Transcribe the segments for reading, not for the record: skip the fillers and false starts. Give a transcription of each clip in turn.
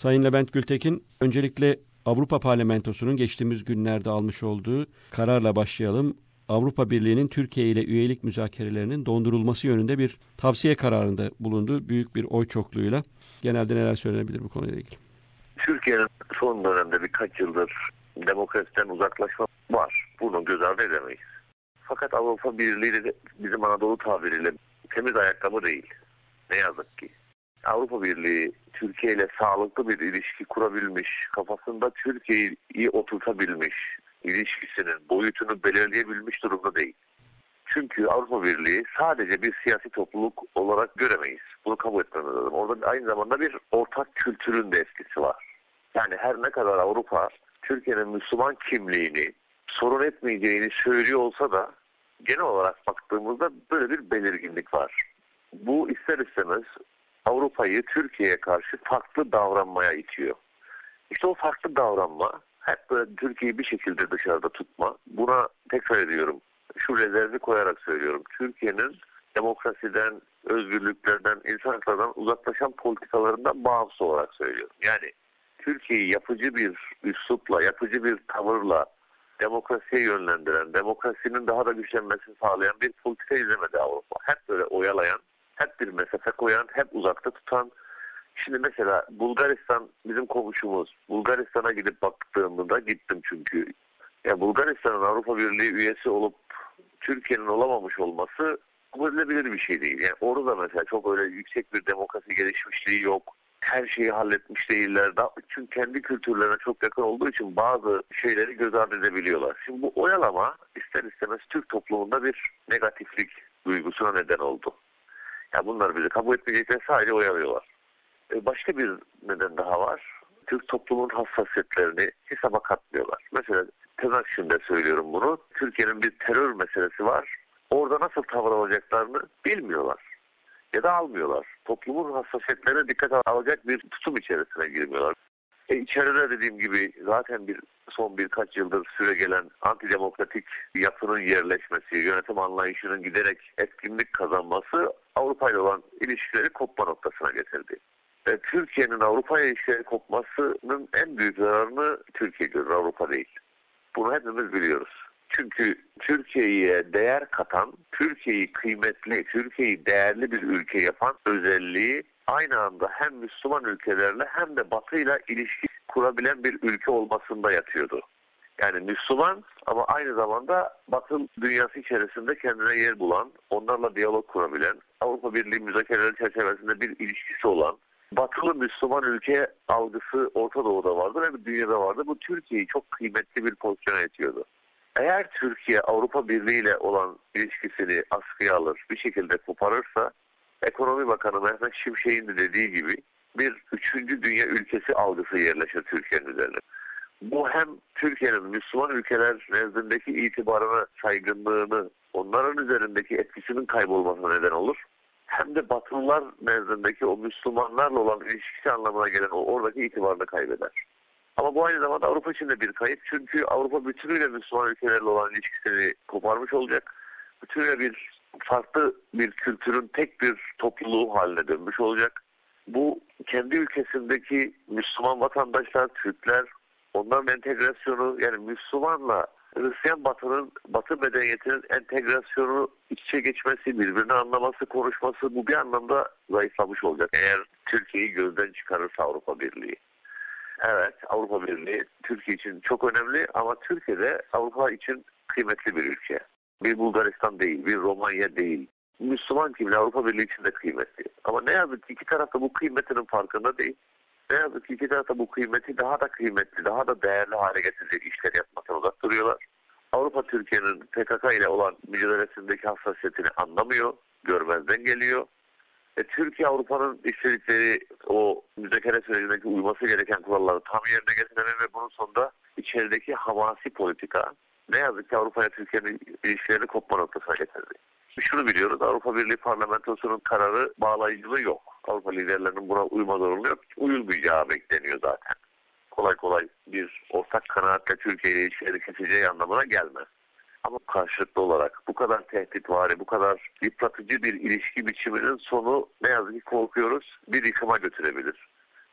Sayın Levent Gültekin, öncelikle Avrupa Parlamentosu'nun geçtiğimiz günlerde almış olduğu kararla başlayalım. Avrupa Birliği'nin Türkiye ile üyelik müzakerelerinin dondurulması yönünde bir tavsiye kararında bulundu. Büyük bir oy çokluğuyla. Genelde neler söylenebilir bu konuyla ilgili? Türkiye'nin son dönemde birkaç yıldır demokrasiden uzaklaşma var. Bunu göz ardı edemeyiz. Fakat Avrupa Birliği de bizim Anadolu tabiriyle temiz ayakkabı değil. Ne yazık ki. Avrupa Birliği Türkiye ile sağlıklı bir ilişki kurabilmiş, kafasında Türkiye'yi oturtabilmiş, ilişkisinin boyutunu belirleyebilmiş durumda değil. Çünkü Avrupa Birliği sadece bir siyasi topluluk olarak göremeyiz. Bunu kabul etmemiz lazım. Orada aynı zamanda bir ortak kültürün de etkisi var. Yani her ne kadar Avrupa Türkiye'nin Müslüman kimliğini sorun etmeyeceğini söylüyor olsa da genel olarak baktığımızda böyle bir belirginlik var. Bu ister istemez Avrupa'yı Türkiye'ye karşı farklı davranmaya itiyor. İşte o farklı davranma, hep böyle Türkiye'yi bir şekilde dışarıda tutma. Buna tekrar ediyorum, şu rezervi koyarak söylüyorum. Türkiye'nin demokrasiden, özgürlüklerden, insan haklarından uzaklaşan politikalarından bağımsız olarak söylüyorum. Yani Türkiye'yi yapıcı bir üslupla, yapıcı bir tavırla demokrasiye yönlendiren, demokrasinin daha da güçlenmesini sağlayan bir politika izlemedi Avrupa. Hep böyle oyalayan, hep bir mesafe koyan, hep uzakta tutan. Şimdi mesela Bulgaristan bizim komşumuz. Bulgaristan'a gidip baktığımda gittim çünkü. Ya Bulgaristan'ın Avrupa Birliği üyesi olup Türkiye'nin olamamış olması kabul edilebilir bir şey değil. Yani orada mesela çok öyle yüksek bir demokrasi gelişmişliği yok. Her şeyi halletmiş değiller. Çünkü kendi kültürlerine çok yakın olduğu için bazı şeyleri göz ardı edebiliyorlar. Şimdi bu oyalama ister istemez Türk toplumunda bir negatiflik duygusuna neden oldu. Ya bunlar bizi kabul etmeyecekler, sadece oyalıyorlar. Başka bir neden daha var. Türk toplumun hassasiyetlerini hesaba katmıyorlar. Mesela tırnak içinde söylüyorum bunu. Türkiye'nin bir terör meselesi var. Orada nasıl tavır alacaklarını bilmiyorlar. Ya da almıyorlar. Toplumun hassasiyetlerine dikkat alacak bir tutum içerisine girmiyorlar. İçeride dediğim gibi zaten son birkaç yıldır süre gelen antidemokratik yapının yerleşmesi, yönetim anlayışının giderek etkinlik kazanması Avrupa ile olan ilişkileri kopma noktasına getirdi. Türkiye'nin Avrupa ile ilişkileri kopmasının en büyük zararını Türkiye görür, Avrupa değil. Bunu hepimiz biliyoruz. Çünkü Türkiye'ye değer katan, Türkiye'yi kıymetli, Türkiye'yi değerli bir ülke yapan özelliği aynı anda hem Müslüman ülkelerle hem de Batı'yla ilişki kurabilen bir ülke olmasında yatıyordu. Yani Müslüman ama aynı zamanda Batı dünyası içerisinde kendine yer bulan, onlarla diyalog kurabilen, Avrupa Birliği müzakereleri çerçevesinde bir ilişkisi olan, Batılı Müslüman ülke algısı Orta Doğu'da vardı ve dünyada vardı. Bu Türkiye'yi çok kıymetli bir pozisyona itiyordu. Eğer Türkiye Avrupa Birliği ile olan ilişkisini askıya alır, bir şekilde koparırsa, Ekonomi Bakanı Mehmet Şimşek'in de dediği gibi bir üçüncü dünya ülkesi algısı yerleşir Türkiye'nin üzerine. Bu hem Türkiye'nin Müslüman ülkeler nezdindeki itibarına, saygınlığını, onların üzerindeki etkisinin kaybolmasına neden olur. Hem de Batılılar nezdindeki o Müslümanlarla olan ilişkisi anlamına gelen oradaki itibarını kaybeder. Ama bu aynı zamanda Avrupa için de bir kayıp. Çünkü Avrupa bütünüyle Müslüman ülkelerle olan ilişkisini koparmış olacak. Bütünüyle farklı bir kültürün tek bir topluluğu haline dönmüş olacak. Bu kendi ülkesindeki Müslüman vatandaşlar, Türkler, onların entegrasyonu, yani Müslümanla Hristiyan Batı medeniyetinin entegrasyonu, iç içe geçmesi, birbirini anlaması, konuşması, bu bir anlamda zayıflamış olacak. Eğer Türkiye'yi gözden çıkarırsa Avrupa Birliği. Evet, Avrupa Birliği Türkiye için çok önemli ama Türkiye de Avrupa için kıymetli bir ülke. Bir Bulgaristan değil, bir Romanya değil. Müslüman kimliği Avrupa Birliği için de kıymetli. Ama ne yazık ki iki taraf da bu kıymetinin farkında değil. Ne yazık ki iki taraf da bu kıymeti daha da kıymetli, daha da değerli hale getirecek işler yapmaktan uzak duruyorlar. Avrupa Türkiye'nin PKK ile olan mücadelesindeki hassasiyetini anlamıyor, görmezden geliyor. Türkiye Avrupa'nın istedikleri o müzakere sürecindeki uyması gereken kuralları tam yerine getiremiyor ve bunun sonunda içerideki hamasi politika ne yazık ki Avrupa ile Türkiye'nin ilişkilerini kopma noktasına getirdi. Şunu biliyoruz, Avrupa Birliği Parlamentosu'nun kararı bağlayıcılığı yok. Avrupa liderlerinin buna uyma zorunlu yok. Uyulmayacağı bekleniyor zaten. Kolay kolay bir ortak kanaatle Türkiye ile ilişkileri keseceği anlamına gelmez. Ama karşılıklı olarak bu kadar tehditvari, bu kadar yıpratıcı bir ilişki biçiminin sonu ne yazık ki korkuyoruz bir yıkıma götürebilir.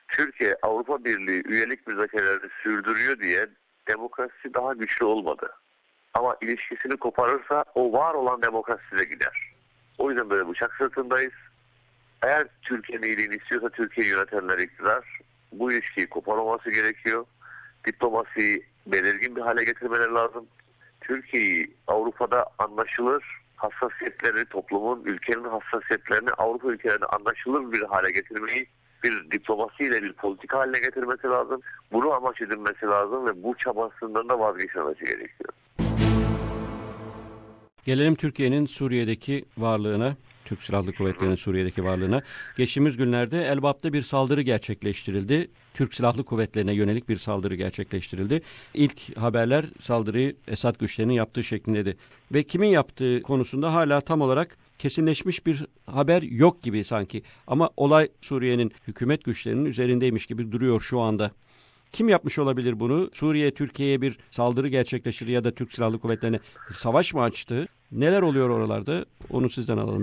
Türkiye Avrupa Birliği üyelik müzakerelerini sürdürüyor diye demokrasi daha güçlü olmadı. Ama ilişkisini koparırsa o var olan demokrasi de gider. O yüzden böyle bıçak sırtındayız. Eğer Türkiye'nin iyiliğini istiyorsa Türkiye yönetenler iktidar bu ilişkiyi koparmaması gerekiyor. Diplomasiyi belirgin bir hale getirmeleri lazım. Türkiye'yi Avrupa'da anlaşılır hassasiyetleri, toplumun, ülkenin hassasiyetlerini Avrupa ülkelerine anlaşılır bir hale getirmeyi bir diplomasiyle bir politika haline getirmesi lazım. Bunu amaç edinmesi lazım ve bu çabasından da vazgeçmemesi gerekiyor. Gelelim Türkiye'nin Suriye'deki varlığına, Türk Silahlı Kuvvetleri'nin Suriye'deki varlığına. Geçtiğimiz günlerde Elbap'ta bir saldırı gerçekleştirildi. Türk Silahlı Kuvvetleri'ne yönelik bir saldırı gerçekleştirildi. İlk haberler saldırıyı Esad güçlerinin yaptığı şeklindeydi. Ve kimin yaptığı konusunda hala tam olarak kesinleşmiş bir haber yok gibi sanki. Ama olay Suriye'nin hükümet güçlerinin üzerindeymiş gibi duruyor şu anda. Kim yapmış olabilir bunu? Suriye, Türkiye'ye bir saldırı gerçekleştirdi ya da Türk Silahlı Kuvvetleri'ne savaş mı açtı? Neler oluyor oralarda? Onu sizden alalım.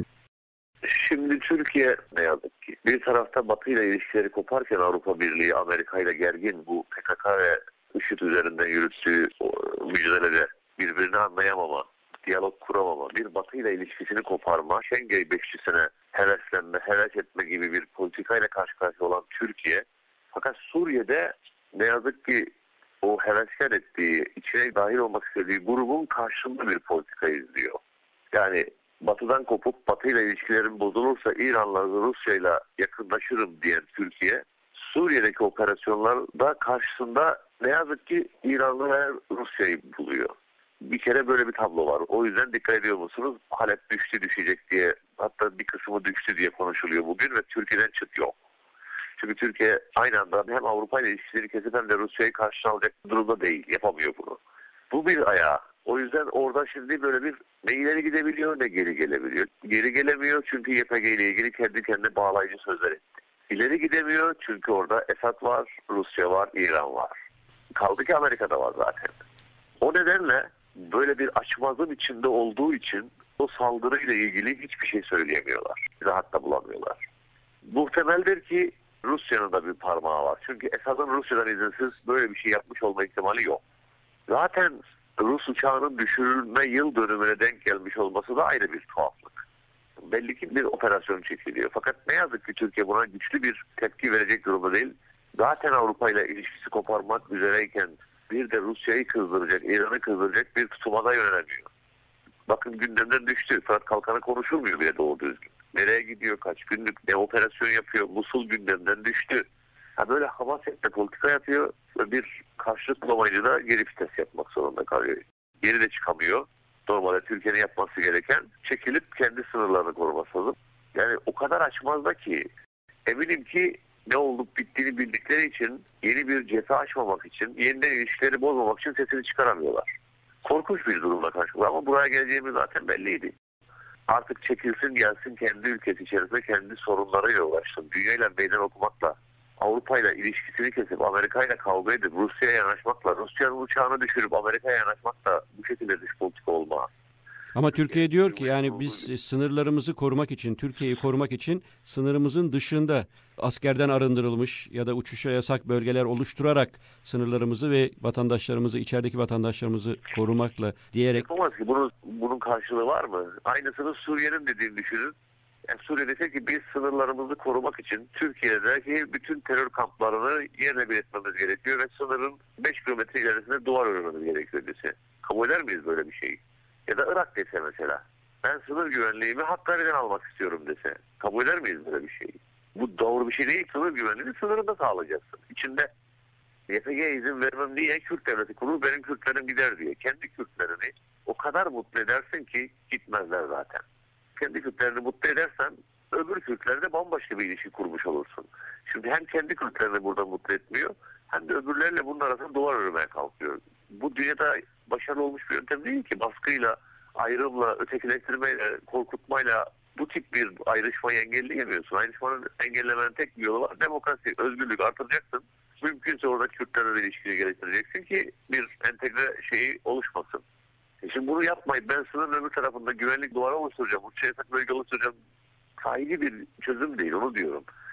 Şimdi Türkiye ne yazık ki bir tarafta Batı ile ilişkileri koparken Avrupa Birliği, Amerika ile gergin bu PKK ve IŞİD üzerinden yürüttüğü mücadelede birbirini anlayamama, diyalog kuramama, bir Batı ile ilişkisini koparma, Şengey Beşlisi'ne heveslenme, heves etme gibi bir politikayla karşı karşıya olan Türkiye, fakat Suriye'de ne yazık ki o heveskar ettiği, içine dahil olmak istediği grubun karşısında bir politika izliyor. Yani Batı'dan kopup Batı ile ilişkilerim bozulursa İran'la Rusya'yla yakınlaşırım diyen Türkiye, Suriye'deki operasyonlarda karşısında ne yazık ki İran'ı ve Rusya'yı buluyor. Bir kere böyle bir tablo var. O yüzden dikkat ediyor musunuz? Halep düşecek diye, hatta bir kısmı düştü diye konuşuluyor bugün ve Türkiye'den çıt yok. Çünkü Türkiye aynı anda hem Avrupa ile ilişkileri kesip hem de Rusya'yı karşına alacak durumda değil. Yapamıyor bunu. Bu bir ayağı. O yüzden orada şimdi böyle bir ne ileri gidebiliyor ne geri gelebiliyor. Geri gelemiyor çünkü YPG ile ilgili kendi kendine bağlayıcı sözler etti. İleri gidemiyor çünkü orada Esad var, Rusya var, İran var. Kaldı ki Amerika'da var zaten. O nedenle böyle bir açmazın içinde olduğu için o saldırıyla ilgili hiçbir şey söyleyemiyorlar. Rahat da bulamıyorlar. Muhtemeldir ki Rusya'nın da bir parmağı var. Çünkü Esad'ın Rusya'dan izinsiz böyle bir şey yapmış olma ihtimali yok. Zaten Rus uçağının düşürülme yıl dönümüne denk gelmiş olması da ayrı bir tuhaflık. Belli ki bir operasyon çekiliyor. Fakat ne yazık ki Türkiye buna güçlü bir tepki verecek durumda değil. Zaten Avrupa ile ilişkisi koparmak üzereyken bir de Rusya'yı kızdıracak, İran'ı kızdıracak bir tutuma yönelemiyor. Bakın gündemden düştü. Fırat Kalkanı konuşulmuyor bile doğru düzgün. Nereye gidiyor, kaç günlük, ne operasyon yapıyor, Musul gündemden düştü. Böyle hamasetle politika yapıyor ve bir karşılık bulamayınca da geri vites yapmak zorunda kalıyor. Geri de çıkamıyor. Normalde Türkiye'nin yapması gereken çekilip kendi sınırlarını koruması lazım. Yani o kadar açmazda ki eminim ki ne olup bittiğini bildikleri için yeni bir cephe açmamak için, yeniden ilişkileri bozmamak için sesini çıkaramıyorlar. Korkunç bir durumla karşılaşıyor ama buraya geleceğimiz zaten belliydi. Artık çekilsin gelsin kendi ülkesi içerisinde kendi sorunlarıyla uğraşsın. Dünyayla meydan okumakla, Avrupa'yla ilişkisini kesip Amerika'yla kavga edip Rusya'ya yanaşmakla, Rusya'nın uçağını düşürüp Amerika'ya yanaşmakla bu şekilde dış politika olmaz. Ama Türkiye diyor ki yani biz sınırlarımızı korumak için, Türkiye'yi korumak için sınırımızın dışında askerden arındırılmış ya da uçuşa yasak bölgeler oluşturarak sınırlarımızı ve vatandaşlarımızı, içerideki vatandaşlarımızı korumakla diyerek... Yapamaz ki. Bunun karşılığı var mı? Aynısını Suriye'nin dediğini düşünün. Yani Suriye dese ki biz sınırlarımızı korumak için Türkiye'deki bütün terör kamplarını yerle bir etmemiz gerekiyor ve sınırın 5 kilometre ilerisinde duvar örmemiz gerekiyor dese. Kabul eder miyiz böyle bir şeyi? Ya da Irak dese mesela. Ben sınır güvenliğimi Hakkari'den almak istiyorum dese. Kabul eder miyiz böyle bir şeyi? Bu doğru bir şey değil. Sınır güvenliğini sınırında sağlayacaksın. İçinde YPG'ye izin vermem diye Kürt devleti kurur, benim Kürtlerim gider diye. Kendi Kürtlerini o kadar mutlu edersin ki gitmezler zaten. Kendi Kürtlerini mutlu edersen öbür Kürtlerle bambaşka bir ilişki kurmuş olursun. Şimdi hem kendi Kürtlerini burada mutlu etmiyor hem de öbürlerle bunun arasında duvar örmeye kalkıyor. Bu dünyada başarılı olmuş bir yöntem değil ki. Baskıyla, ayrımla, ötekileştirmeyle, korkutmayla bu tip bir ayrışmayı engelleyemiyorsun. Ayrışmanın engellemenin tek bir yolu var. Demokrasi, özgürlük artıracaksın. Mümkünse orada Kürtlerle ilişkiyi geliştireceksin ki bir entegre şeyi oluşmasın. Şimdi bunu yapmayıp ben sınırın öbür tarafında güvenlik duvarı oluşturacağım, uçağı yasak bölge oluşturacağım. Sahici bir çözüm değil, onu diyorum.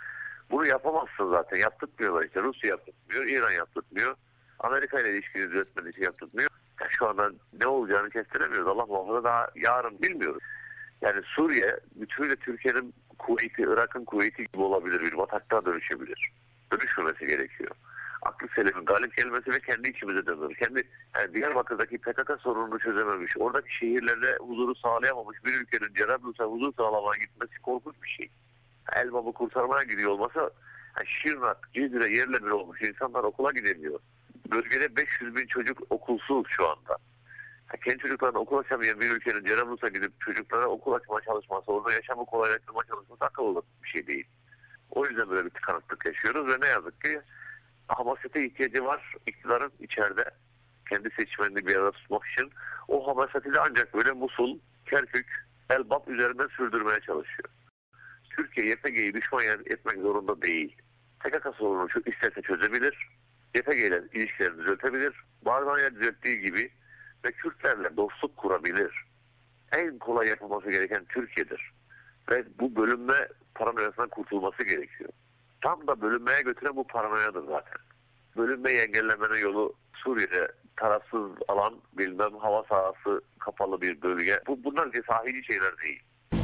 Bunu yapamazsın zaten. Yaptırmıyorlar işte. Rusya yaptırmıyor, İran yaptırmıyor. Amerika ile ilişkini düzeltmediği için yaptırmıyor. Yani şu anda ne olacağını kestiremiyoruz. Allah muhafaza daha yarın bilmiyoruz. Yani Suriye bütünüyle Türkiye'nin Kuveyt'i, Irak'ın Kuveyt'i gibi olabilir. Bir bataklığa dönüşebilir. Dönüşmemesi gerekiyor. Aklı selimin galip gelmesi ve kendi içimize dönür. Yani Diyarbakır'daki PKK sorununu çözememiş, oradaki şehirlerde huzuru sağlayamamış bir ülkenin Cerablus'a huzur sağlamaya gitmesi korkunç bir şey. Elbab'ı kurtarmaya gidiyor olmasa yani Şırnak, Cizre yerle bir olmuş. İnsanlar okula gidemiyor. Bölgede 500 bin çocuk okulsuz şu anda. Kendi çocuklarına okul açamayan bir ülkenin Cerablus'a gidip çocuklara okul açma çalışması, orada yaşamı kolaylaştırma çalışması akıllı bir şey değil. O yüzden böyle bir tıkanıklık yaşıyoruz ve ne yazık ki hamasete ihtiyacı var iktidarın içeride kendi seçmenini bir arada tutmak için. O hamaseti de ancak böyle Musul, Kerkük, Elbap üzerinden sürdürmeye çalışıyor. Türkiye YPG'yi düşman etmek zorunda değil. PKK sorununu isterse çözebilir. YPG ile ilişkilerini düzeltebilir. Barzanya düzelttiği gibi ve Kürtlerle dostluk kurabilir. En kolay yapılması gereken Türkiye'dir. Ve bu bölünme paranoyasından kurtulması gerekiyor. Tam da bölünmeye götüren bu paranoyadır zaten. Bölünmeyi engellemenin yolu Suriye'de tarafsız alan, hava sahası kapalı bir bölge. Bunlar sahili şeyler değil.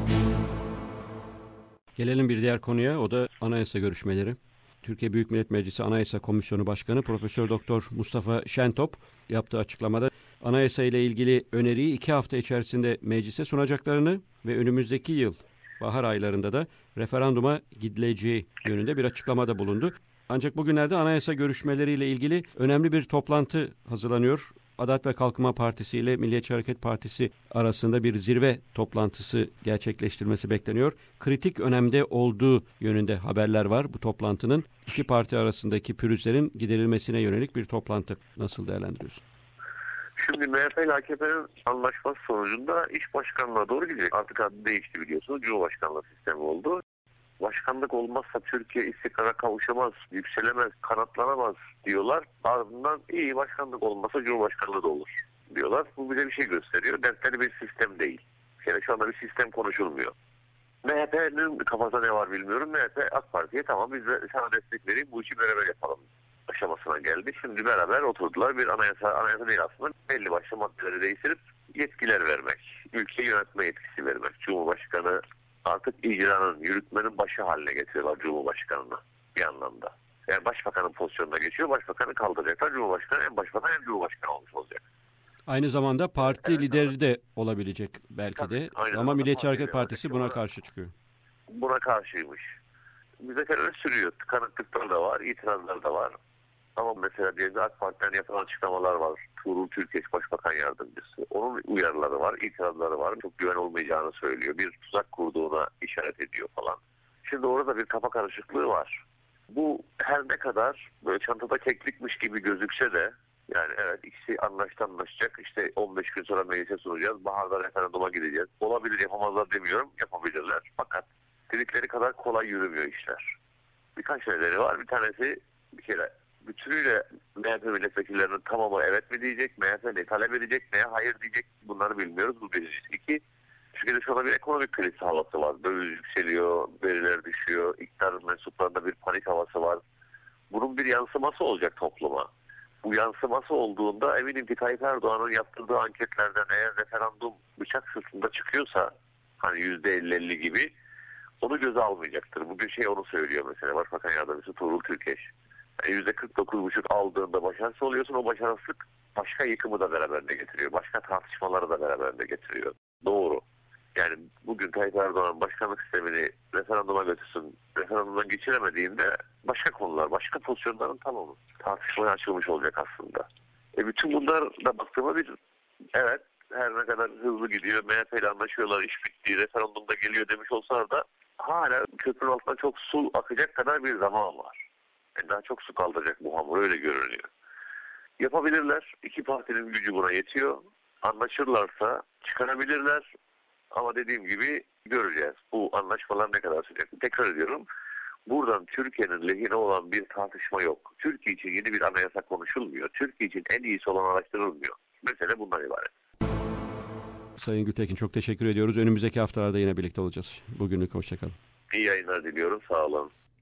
Gelelim bir diğer konuya, o da anayasa görüşmeleri. Türkiye Büyük Millet Meclisi Anayasa Komisyonu Başkanı Profesör Doktor Mustafa Şentop yaptığı açıklamada anayasa ile ilgili öneriyi 2 hafta içerisinde meclise sunacaklarını ve önümüzdeki yıl bahar aylarında da referanduma gidileceği yönünde bir açıklamada bulundu. Ancak bugünlerde anayasa görüşmeleriyle ilgili önemli bir toplantı hazırlanıyor. Adalet ve Kalkınma Partisi ile Milliyetçi Hareket Partisi arasında bir zirve toplantısı gerçekleştirmesi bekleniyor. Kritik önemde olduğu yönünde haberler var bu toplantının. İki parti arasındaki pürüzlerin giderilmesine yönelik bir toplantı. Nasıl değerlendiriyorsun? Şimdi MHP ile AKP'nin anlaşması sonucunda iş başkanlığına doğru gidecek. Artık adı değişti biliyorsunuz. Cumhurbaşkanlığı sistemi oldu. Başkanlık olmazsa Türkiye istikrara kavuşamaz, yükselemez, kanatlanamaz diyorlar. Ardından iyi başkanlık olmazsa Cumhurbaşkanlığı da olur diyorlar. Bu bize bir şey gösteriyor. Dertleri bir sistem değil. Yani şu anda bir sistem konuşulmuyor. MHP'nin kafasında ne var bilmiyorum. MHP AK Parti'ye tamam biz de sana destek vereyim bu işi beraber yapalım aşamasına geldi. Şimdi beraber oturdular. Bir anayasa değil aslında belli başlı maddeleri değiştirip yetkiler vermek. Ülkeyi yönetme yetkisi vermek. Cumhurbaşkanı artık icranın, yürütmenin başı haline getiriyorlar Cumhurbaşkanı'nı bir anlamda. Yani başbakanın pozisyonuna geçiyor, başbakanı kaldıracaklar. Cumhurbaşkanı hem başbakan hem cumhurbaşkanı olmuş olacak. Aynı zamanda parti lideri de olabilecek belki tabii, de. Ama Milliyetçi Hareket Partisi buna karşı çıkıyor. Buna karşıymış. Müzakereler sürüyor. Tıkanıklıklar da var, itirazlar da var. Ama mesela diyelim AK Parti'den yapılan açıklamalar var. Tuğrul Türkeş Başbakan Yardımcısı. Onun uyarıları var, itirazları var. Çok güven olmayacağını söylüyor. Bir tuzak kurduğuna işaret ediyor falan. Şimdi orada bir kafa karışıklığı var. Bu her ne kadar böyle çantada keklikmiş gibi gözükse de yani evet ikisi anlaşacak. İşte 15 gün sonra meclise sunacağız. Baharda referanduma gideceğiz. Olabilir yapamazlar demiyorum. Yapabilirler. Fakat dedikleri kadar kolay yürümüyor işler. Birkaç nedenleri var. Bir tanesi bir kere bütünüyle MHP milletvekillerinin tamamı evet mi diyecek, MHP ne talep edecek, neye hayır diyecek bunları bilmiyoruz. Bu bir. İki, Türkiye'de şu anda bir ekonomik kriz havası var. Döviz yükseliyor, veriler düşüyor, iktidar mensuplarında bir panik havası var. Bunun bir yansıması olacak topluma. Bu yansıması olduğunda eminim ki Tayyip Erdoğan'ın yaptırdığı anketlerden eğer referandum bıçak sırtında çıkıyorsa hani %50-50 gibi onu göze almayacaktır. Bugün onu söylüyor mesela Başbakan Yardımcısı Tuğrul Türkeş. %49,5 aldığında başarısız oluyorsun. O başarısızlık başka yıkımı da beraberinde getiriyor. Başka tartışmaları da beraberinde getiriyor. Doğru. Yani bugün Tayyip Erdoğan başkanlık sistemini referanduma götürsün. Referandumdan geçiremediğinde başka konular, başka pozisyonların tamamı tartışmaya açılmış olacak aslında. Bütün bunlar da baktığımda evet her ne kadar hızlı gidiyor. MHP ile anlaşıyorlar, iş bitti, referandumda geliyor demiş olsalar da hala köprünün altından çok su akacak kadar bir zaman var. Daha çok su kaldıracak bu hamur öyle görünüyor. Yapabilirler. İki partinin gücü buna yetiyor. Anlaşırlarsa çıkarabilirler. Ama dediğim gibi göreceğiz. Bu anlaşmalar ne kadar sürecek. Tekrar ediyorum. Buradan Türkiye'nin lehine olan bir tartışma yok. Türkiye için yeni bir anayasa konuşulmuyor. Türkiye için en iyisi olan araştırılmıyor. Mesele bundan ibaret. Sayın Gültekin çok teşekkür ediyoruz. Önümüzdeki haftalarda yine birlikte olacağız. Bugünlük hoşçakalın. İyi yayınlar diliyorum. Sağ olun.